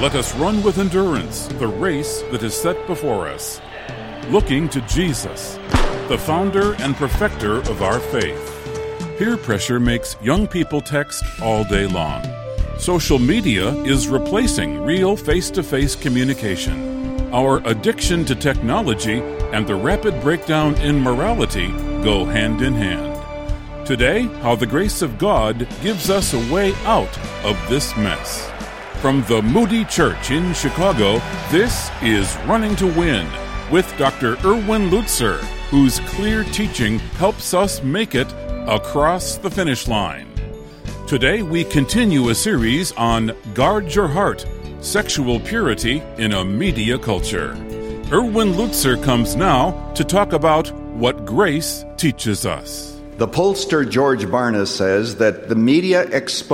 Let us run with endurance the race that is set before us, looking to Jesus, the founder and perfecter of our faith. Peer pressure makes young people text all day long. Social media is replacing real face-to-face communication. Our addiction to technology and the rapid breakdown in morality go hand in hand. Today, how the grace of God gives us a way out of this mess. From the Moody Church in Chicago, this is Running to Win with Dr. Erwin Lutzer, whose clear teaching helps us make it across the finish line. Today, we continue a series on Guard Your Heart, Sexual Purity in a Media Culture. Erwin Lutzer comes now to talk about what grace teaches us. The pollster George Barna says that the media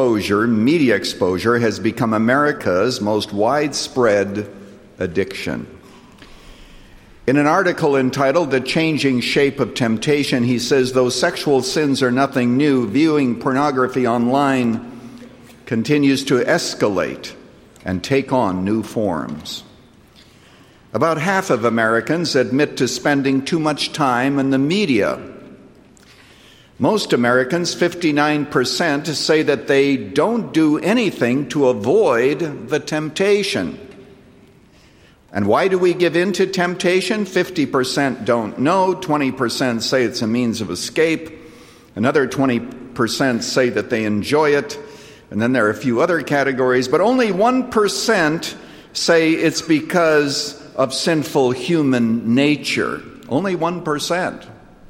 exposure has become America's most widespread addiction. In an article entitled The Changing Shape of Temptation, he says, though sexual sins are nothing new, viewing pornography online continues to escalate and take on new forms. About half of Americans admit to spending too much time in the media. Most Americans, 59%, say that they don't do anything to avoid the temptation. And why do we give in to temptation? 50% don't know, 20% say it's a means of escape, another 20% say that they enjoy it, and then there are a few other categories, but only 1% say it's because of sinful human nature. Only 1%.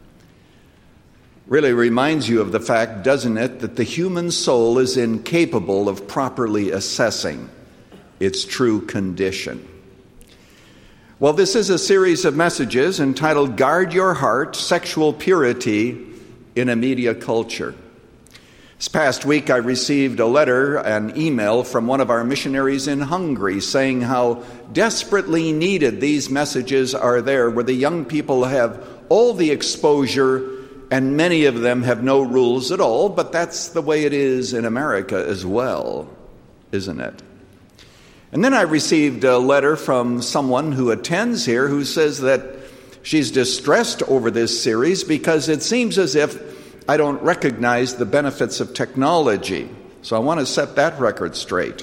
Really reminds you of the fact, doesn't it, that the human soul is incapable of properly assessing its true condition. Well, this is a series of messages entitled Guard Your Heart, Sexual Purity in a Media Culture. This past week I received a letter, an email from one of our missionaries in Hungary saying how desperately needed these messages are there, where the young people have all the exposure and many of them have no rules at all, but that's the way it is in America as well, isn't it? And then I received a letter from someone who attends here who says that she's distressed over this series because it seems as if I don't recognize the benefits of technology. So I want to set that record straight.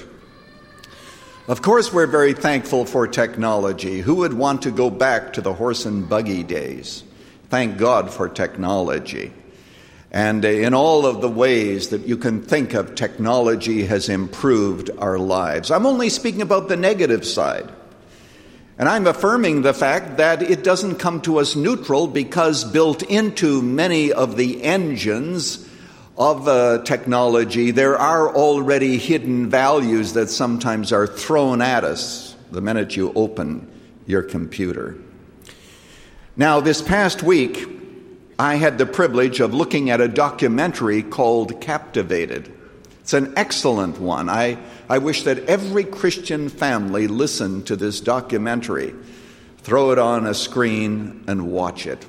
Of course, we're very thankful for technology. Who would want to go back to the horse and buggy days? Thank God for technology. And in all of the ways that you can think of, technology has improved our lives. I'm only speaking about the negative side. And I'm affirming the fact that it doesn't come to us neutral, because built into many of the engines of technology, there are already hidden values that sometimes are thrown at us the minute you open your computer. Now, this past week, I had the privilege of looking at a documentary called Captivated. It's an excellent one. I wish that every Christian family listened to this documentary. Throw it on a screen and watch it.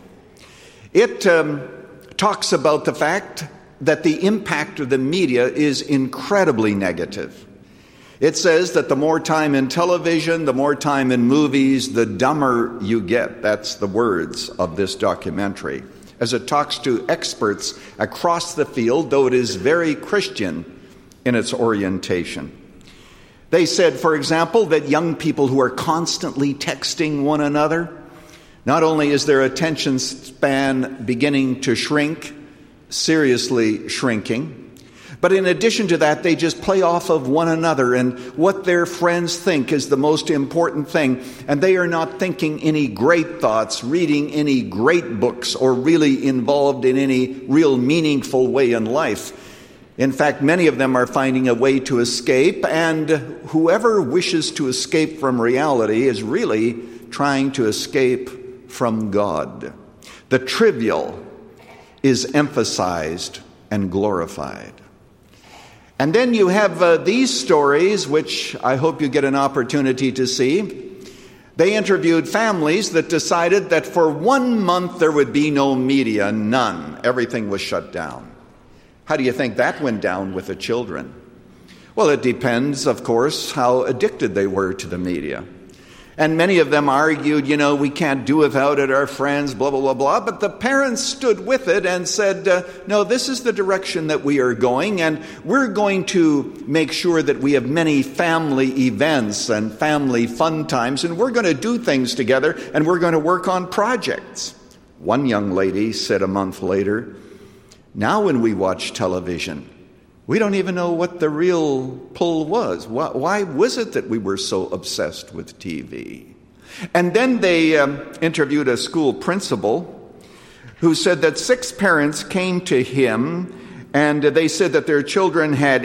It talks about the fact that the impact of the media is incredibly negative. It says that the more time in television, the more time in movies, the dumber you get. That's the words of this documentary, as it talks to experts across the field, though it is very Christian in its orientation. They said, for example, that young people who are constantly texting one another, not only is their attention span beginning to shrink, seriously shrinking, but in addition to that, they just play off of one another, and what their friends think is the most important thing. And they are not thinking any great thoughts, reading any great books, or really involved in any real meaningful way in life. In fact, many of them are finding a way to escape, and whoever wishes to escape from reality is really trying to escape from God. The trivial is emphasized and glorified. And then you have these stories, which I hope you get an opportunity to see. They interviewed families that decided that for 1 month there would be no media, none. Everything was shut down. How do you think that went down with the children? Well, it depends, of course, how addicted they were to the media. And many of them argued, we can't do without it, our friends, blah, blah, blah, blah. But the parents stood with it and said, no, this is the direction that we are going, and we're going to make sure that we have many family events and family fun times, and we're going to do things together, and we're going to work on projects. One young lady said a month later, now when we watch television, we don't even know what the real pull was. Why was it that we were so obsessed with TV? And then they interviewed a school principal who said that 6 parents came to him and they said that their children had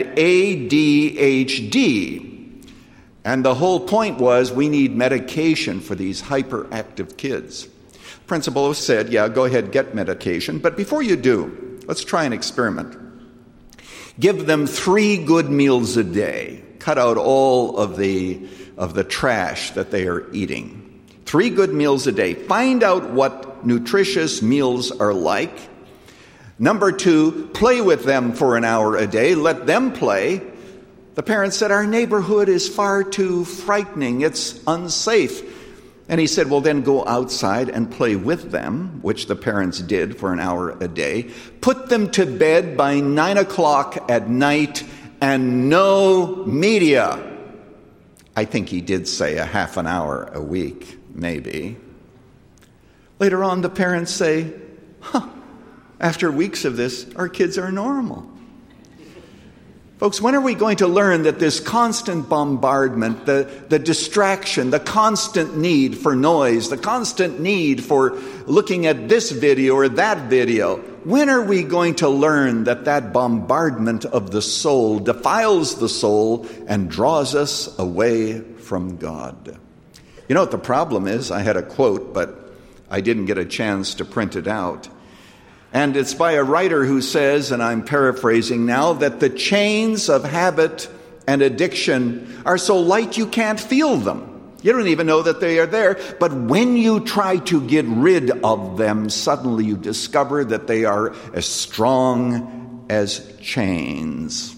ADHD. And the whole point was we need medication for these hyperactive kids. Principal said, yeah, go ahead, get medication. But before you do, let's try an experiment. Give them 3 good meals a day. Cut out all of the trash that they are eating. 3 good meals a day. Find out what nutritious meals are like. Number 2, play with them for an hour a day. Let them play. The parents said, our neighborhood is far too frightening. It's unsafe. And he said, well, then go outside and play with them, which the parents did for an hour a day. Put them to bed by 9 o'clock at night and no media. I think he did say a half an hour a week, maybe. Later on, the parents say, after weeks of this, our kids are normal. Folks, when are we going to learn that this constant bombardment, the distraction, the constant need for noise, the constant need for looking at this video or that video, when are we going to learn that that bombardment of the soul defiles the soul and draws us away from God? You know what the problem is? I had a quote, but I didn't get a chance to print it out. And it's by a writer who says, and I'm paraphrasing now, that the chains of habit and addiction are so light you can't feel them. You don't even know that they are there. But when you try to get rid of them, suddenly you discover that they are as strong as chains.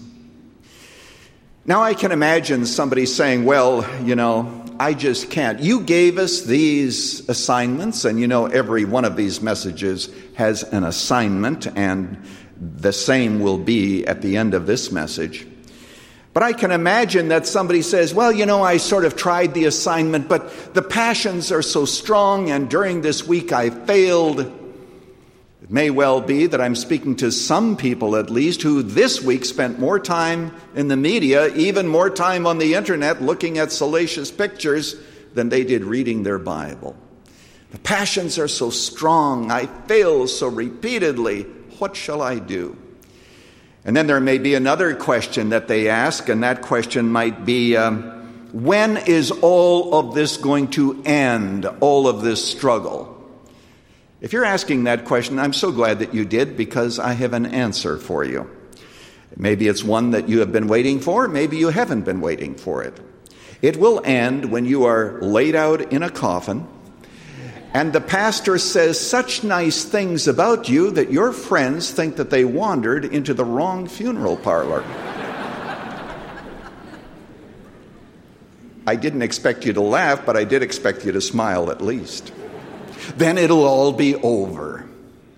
Now I can imagine somebody saying, well, I just can't. You gave us these assignments, and every one of these messages has an assignment, and the same will be at the end of this message. But I can imagine that somebody says, well, I sort of tried the assignment, but the passions are so strong, and during this week I failed. It may well be that I'm speaking to some people, at least, who this week spent more time in the media, even more time on the internet, looking at salacious pictures than they did reading their Bible. The passions are so strong. I fail so repeatedly. What shall I do? And then there may be another question that they ask, and that question might be, when is all of this going to end, all of this struggle? If you're asking that question, I'm so glad that you did, because I have an answer for you. Maybe it's one that you have been waiting for. Maybe you haven't been waiting for it. It will end when you are laid out in a coffin, and the pastor says such nice things about you that your friends think that they wandered into the wrong funeral parlor. I didn't expect you to laugh, but I did expect you to smile at least. Then it'll all be over.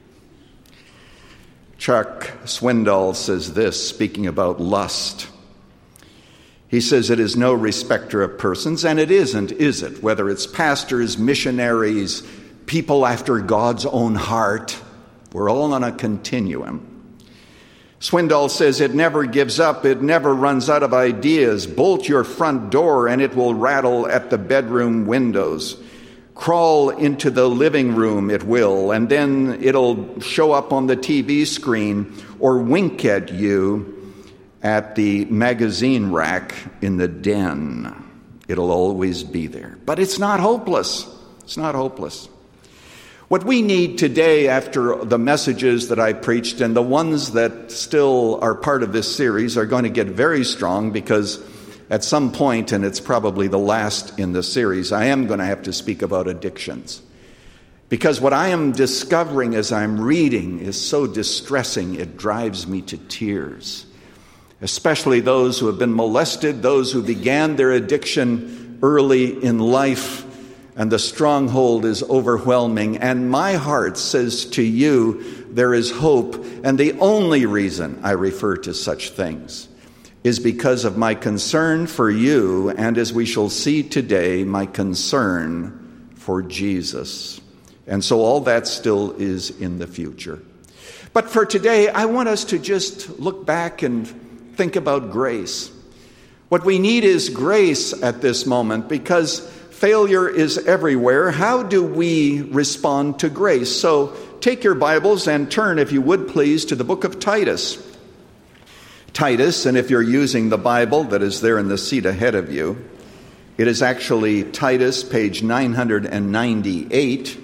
Chuck Swindoll says this, speaking about lust. He says it is no respecter of persons, and it isn't, is it? Whether it's pastors, missionaries, people after God's own heart, we're all on a continuum. Swindoll says it never gives up, it never runs out of ideas. Bolt your front door and it will rattle at the bedroom windows. Crawl into the living room, it will, and then it'll show up on the TV screen or wink at you at the magazine rack in the den. It'll always be there. But it's not hopeless. It's not hopeless. What we need today, after the messages that I preached and the ones that still are part of this series, are going to get very strong, because at some point, and it's probably the last in the series, I am going to have to speak about addictions. Because what I am discovering as I'm reading is so distressing, it drives me to tears. especially those who have been molested, those who began their addiction early in life, and the stronghold is overwhelming. And my heart says to you, there is hope. And the only reason I refer to such things is because of my concern for you, and as we shall see today, my concern for Jesus. And so all that still is in the future. But for today, I want us to just look back and think about grace. What we need is grace at this moment, because failure is everywhere. How do we respond to grace? So take your Bibles and turn, if you would please, to the book of Titus. Titus, and if you're using the Bible that is there in the seat ahead of you, it is actually Titus, page 998.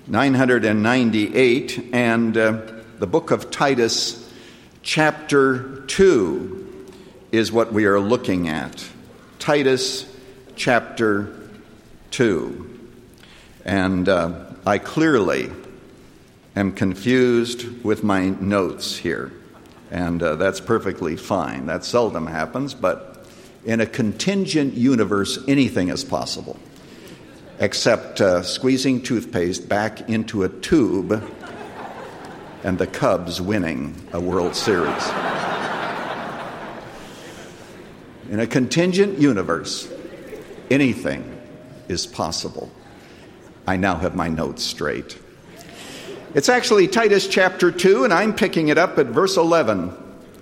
998, and the book of Titus, chapter 2, is what we are looking at. Titus, chapter 2. And I clearly am confused with my notes here. And that's perfectly fine. That seldom happens, but in a contingent universe, anything is possible, except squeezing toothpaste back into a tube and the Cubs winning a World Series. In a contingent universe, anything is possible. I now have my notes straight. It's actually Titus chapter 2, and I'm picking it up at verse 11.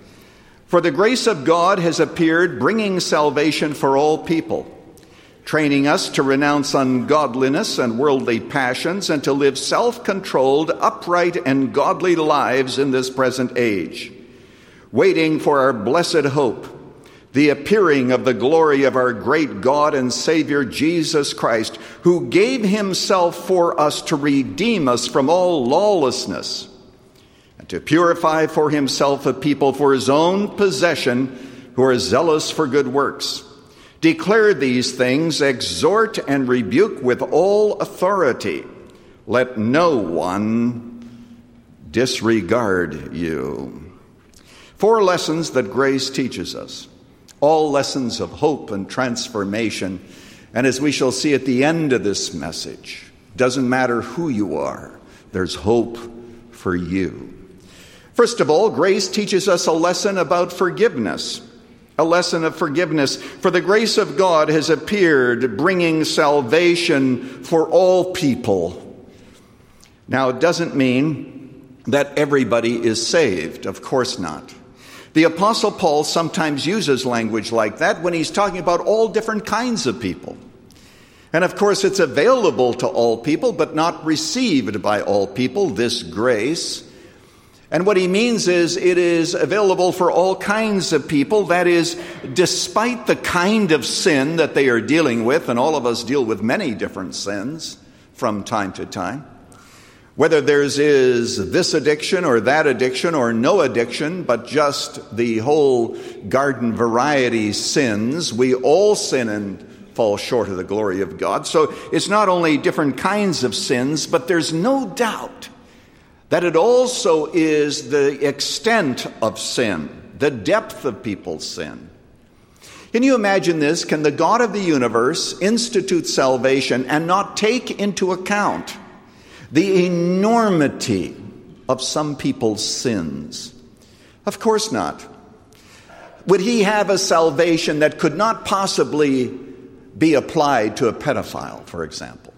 For the grace of God has appeared, bringing salvation for all people, training us to renounce ungodliness and worldly passions and to live self-controlled, upright, and godly lives in this present age, waiting for our blessed hope, the appearing of the glory of our great God and Savior Jesus Christ, who gave himself for us to redeem us from all lawlessness and to purify for himself a people for his own possession who are zealous for good works. Declare these things, exhort and rebuke with all authority. Let no one disregard you. 4 lessons that grace teaches us, all lessons of hope and transformation. And as we shall see at the end of this message, doesn't matter who you are, there's hope for you. First of all, grace teaches us a lesson about forgiveness. A lesson of forgiveness. For the grace of God has appeared, bringing salvation for all people. Now, it doesn't mean that everybody is saved. Of course not. The Apostle Paul sometimes uses language like that when he's talking about all different kinds of people. And of course, it's available to all people, but not received by all people, this grace. And what he means is it is available for all kinds of people. That is, despite the kind of sin that they are dealing with, and all of us deal with many different sins from time to time, whether there's is this addiction or that addiction or no addiction, but just the whole garden variety sins, we all sin and fall short of the glory of God. So it's not only different kinds of sins, but there's no doubt that it also is the extent of sin, the depth of people's sin. Can you imagine this? Can the God of the universe institute salvation and not take into account the enormity of some people's sins? Of course not. Would he have a salvation that could not possibly be applied to a pedophile, for example?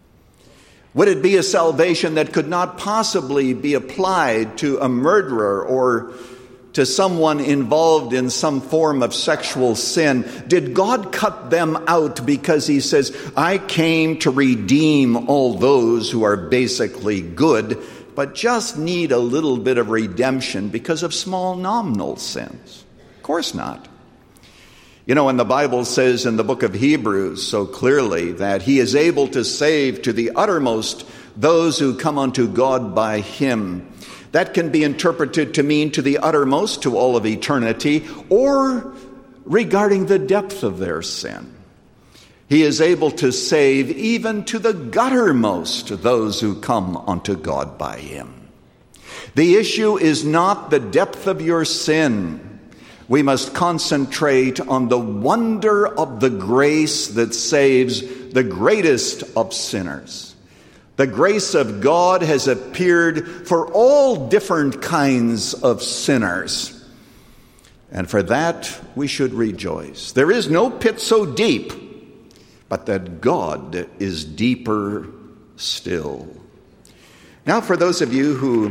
Would it be a salvation that could not possibly be applied to a murderer or to someone involved in some form of sexual sin? Did God cut them out because he says, I came to redeem all those who are basically good, but just need a little bit of redemption because of small nominal sins? Of course not. You know, when the Bible says in the book of Hebrews so clearly that he is able to save to the uttermost those who come unto God by him, that can be interpreted to mean to the uttermost, to all of eternity, or regarding the depth of their sin. He is able to save even to the guttermost those who come unto God by him. The issue is not the depth of your sin, We must concentrate on the wonder of the grace that saves the greatest of sinners. The grace of God has appeared for all different kinds of sinners. And for that we should rejoice. There is no pit so deep, but that God is deeper still. Now, for those of you who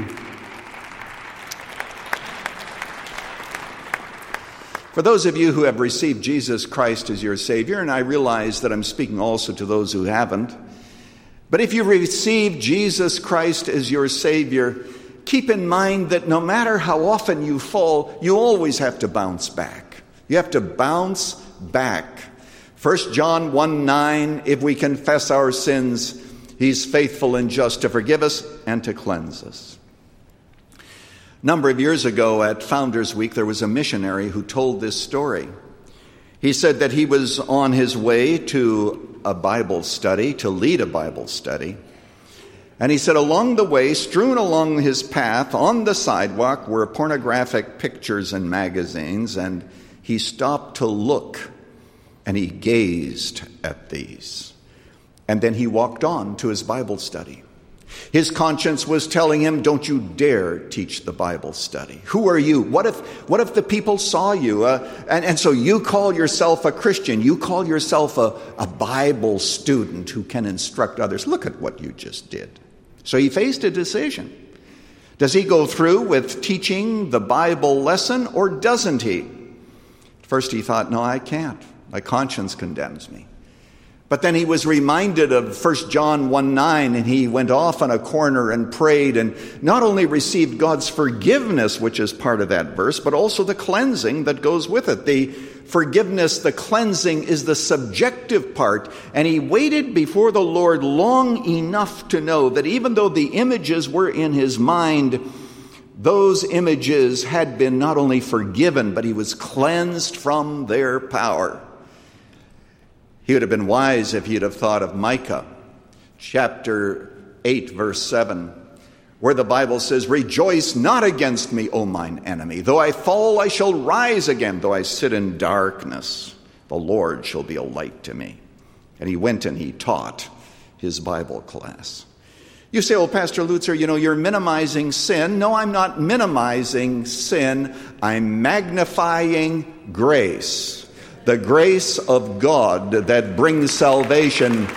have received Jesus Christ as your Savior, and I realize that I'm speaking also to those who haven't, but if you received Jesus Christ as your Savior, keep in mind that no matter how often you fall, you always have to bounce back. You have to bounce back. 1 John 1:9, if we confess our sins, He's faithful and just to forgive us and to cleanse us. A number of years ago at Founders Week, there was a missionary who told this story. He said that he was on his way to a Bible study, to lead a Bible study. And he said along the way, strewn along his path on the sidewalk, were pornographic pictures and magazines, and he stopped to look, and he gazed at these. And then he walked on to his Bible study. His conscience was telling him, don't you dare teach the Bible study. Who are you? What if the people saw you? And so you call yourself a Christian. You call yourself a Bible student who can instruct others. Look at what you just did. So he faced a decision. Does he go through with teaching the Bible lesson or doesn't he? At first he thought, no, I can't. My conscience condemns me. But then he was reminded of 1 John 1:9, and he went off on a corner and prayed and not only received God's forgiveness, which is part of that verse, but also the cleansing that goes with it. The forgiveness, the cleansing is the subjective part. And he waited before the Lord long enough to know that even though the images were in his mind, those images had been not only forgiven, but he was cleansed from their power. He would have been wise if he'd have thought of Micah, chapter 8, verse 7, where the Bible says, rejoice not against me, O mine enemy. Though I fall, I shall rise again. Though I sit in darkness, the Lord shall be a light to me. And he went and he taught his Bible class. You say, oh, Pastor Lutzer, you're minimizing sin. No, I'm not minimizing sin. I'm magnifying grace. The grace of God that brings salvation,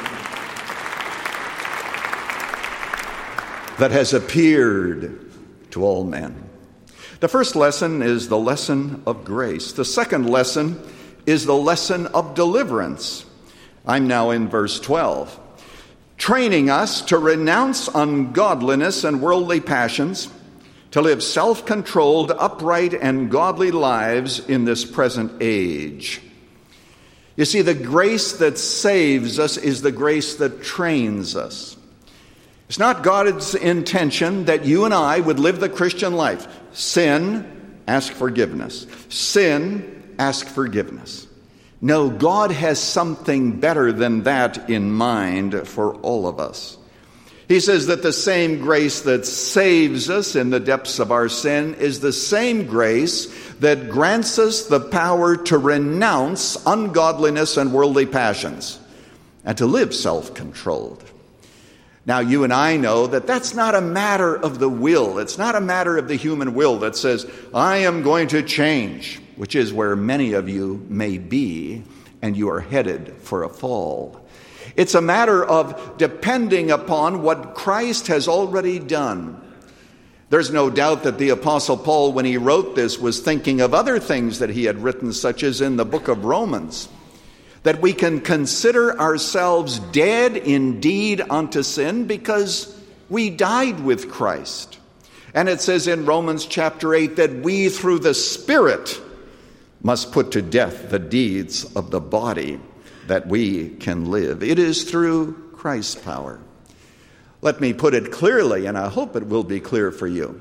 that has appeared to all men. The first lesson is the lesson of grace. The second lesson is the lesson of deliverance. I'm now in verse 12. Training us to renounce ungodliness and worldly passions, to live self-controlled, upright, and godly lives in this present age. You see, the grace that saves us is the grace that trains us. It's not God's intention that you and I would live the Christian life. Sin, ask forgiveness. Sin, ask forgiveness. No, God has something better than that in mind for all of us. He says that the same grace that saves us in the depths of our sin is the same grace that grants us the power to renounce ungodliness and worldly passions and to live self-controlled. Now, you and I know that that's not a matter of the will. It's not a matter of the human will that says, I am going to change, which is where many of you may be, and you are headed for a fall. It's a matter of depending upon what Christ has already done. There's no doubt that the Apostle Paul, when he wrote this, was thinking of other things that he had written, such as in the book of Romans, that we can consider ourselves dead indeed unto sin because we died with Christ. And it says in Romans chapter 8 that we through the Spirit must put to death the deeds of the body that we can live. It is through Christ's power. Let me put it clearly, and I hope it will be clear for you.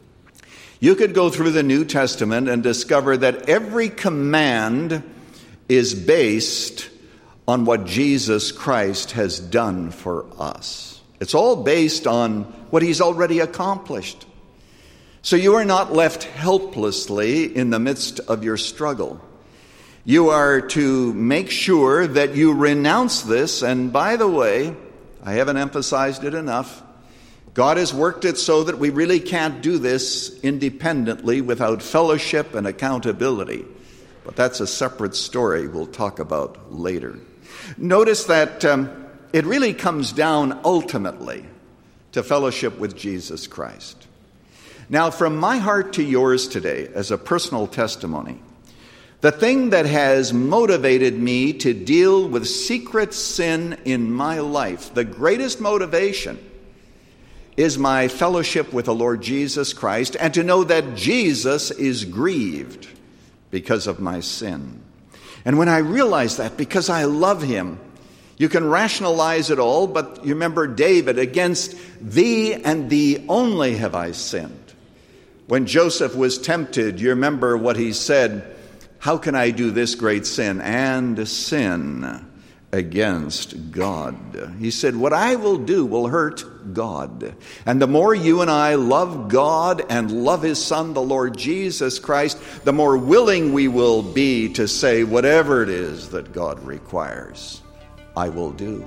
You could go through the New Testament and discover that every command is based on what Jesus Christ has done for us. It's all based on what he's already accomplished. So you are not left helplessly in the midst of your struggle. You are to make sure that you renounce this. And by the way, I haven't emphasized it enough. God has worked it so that we really can't do this independently without fellowship and accountability. But that's a separate story we'll talk about later. Notice that it really comes down ultimately to fellowship with Jesus Christ. Now, from my heart to yours today, as a personal testimony, the thing that has motivated me to deal with secret sin in my life, the greatest motivation, is my fellowship with the Lord Jesus Christ, and to know that Jesus is grieved because of my sin. And when I realize that, because I love him, you can rationalize it all, but you remember David, against thee and thee only have I sinned. When Joseph was tempted, you remember what he said, how can I do this great sin and sin against God? He said, what I will do will hurt God. And the more you and I love God and love his Son, the Lord Jesus Christ, the more willing we will be to say whatever it is that God requires, I will do.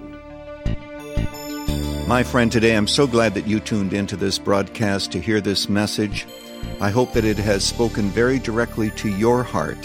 My friend, today I'm so glad that you tuned into this broadcast to hear this message. I hope that it has spoken very directly to your heart.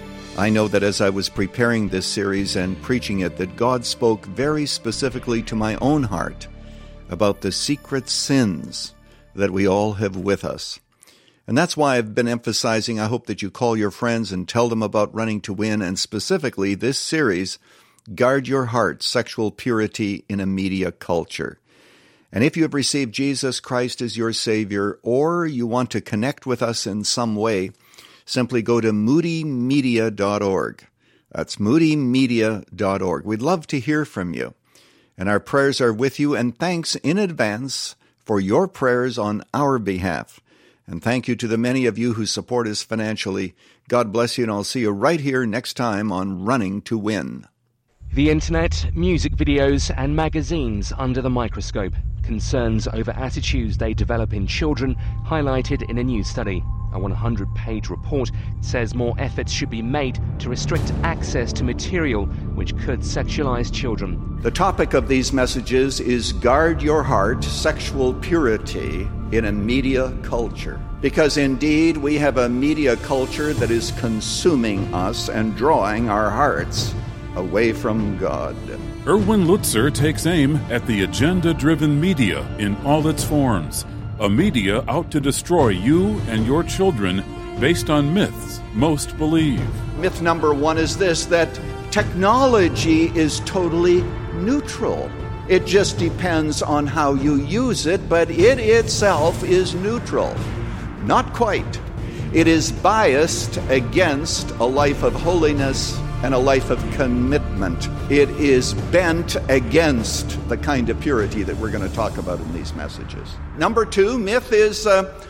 I know that as I was preparing this series and preaching it, that God spoke very specifically to my own heart about the secret sins that we all have with us. And that's why I've been emphasizing, I hope that you call your friends and tell them about Running to Win, and specifically this series, Guard Your Heart, Sexual Purity in a Media Culture. And if you have received Jesus Christ as your Savior, or you want to connect with us in some way, simply go to moodymedia.org. That's moodymedia.org. We'd love to hear from you. And our prayers are with you, and thanks in advance for your prayers on our behalf. And thank you to the many of you who support us financially. God bless you, and I'll see you right here next time on Running to Win. The Internet, music videos and magazines under the microscope. Concerns over attitudes they develop in children highlighted in a new study. A 100-page report says more efforts should be made to restrict access to material which could sexualize children. The topic of these messages is Guard Your Heart, Sexual Purity in a Media Culture. Because indeed we have a media culture that is consuming us and drawing our hearts away from God. Erwin Lutzer takes aim at the agenda-driven media in all its forms. A media out to destroy you and your children based on myths most believe. Myth number one is this, that technology is totally neutral. It just depends on how you use it, but it itself is neutral. Not quite. It is biased against a life of holiness and a life of commitment. It is bent against the kind of purity that we're going to talk about in these messages. Number two, myth is,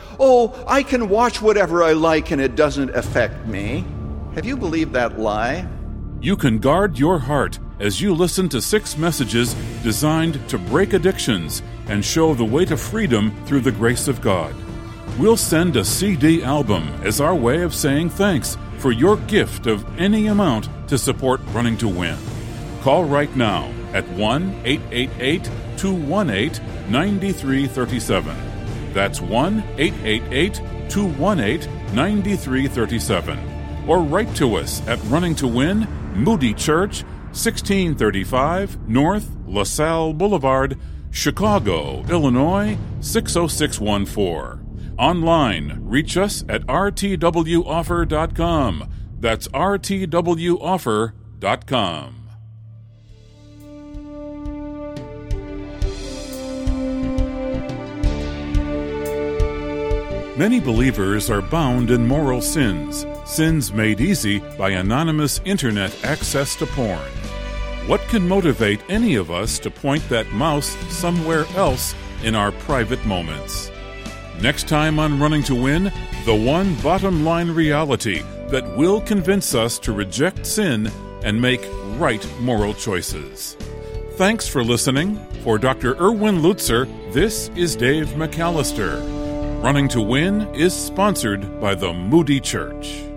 I can watch whatever I like and it doesn't affect me. Have you believed that lie? You can guard your heart as you listen to 6 messages designed to break addictions and show the way to freedom through the grace of God. We'll send a CD album as our way of saying thanks for your gift of any amount to support Running to Win. Call right now at 1-888-218-9337. That's 1-888-218-9337. Or write to us at Running to Win, Moody Church, 1635 North LaSalle Boulevard, Chicago, Illinois, 60614. Online, reach us at rtwoffer.com. That's rtwoffer.com. Many believers are bound in moral sins made easy by anonymous internet access to porn. What can motivate any of us to point that mouse somewhere else in our private moments? Next time on Running to Win, the one bottom line reality that will convince us to reject sin and make right moral choices. Thanks for listening. For Dr. Erwin Lutzer, this is Dave McAllister. Running to Win is sponsored by the Moody Church.